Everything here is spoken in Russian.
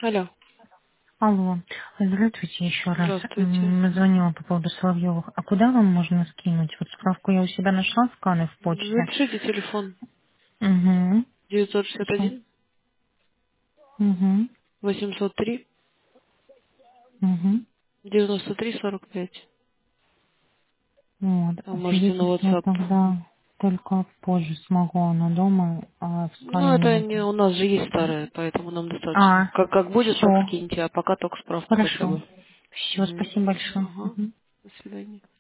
Алло, Алло, здравствуйте еще раз. здравствуйте. Звонила по поводу Соловьевых. А куда вам можно скинуть? Вот справку я у себя нашла, сканы в почте. Запишите телефон Угу. Сейчас. 961 Угу. 803 Угу. 93 45. Вот. Там можете на Освидетельство я WhatsApp. тогда только позже смогу, она дома, а в Ну, скане не это могу. не у нас же есть старая, поэтому нам достаточно. А, Как будет, так все. скиньте, а пока только справку хотя Хорошо. бы. Все, Угу. спасибо большое. Ага. Мгм. До свидания.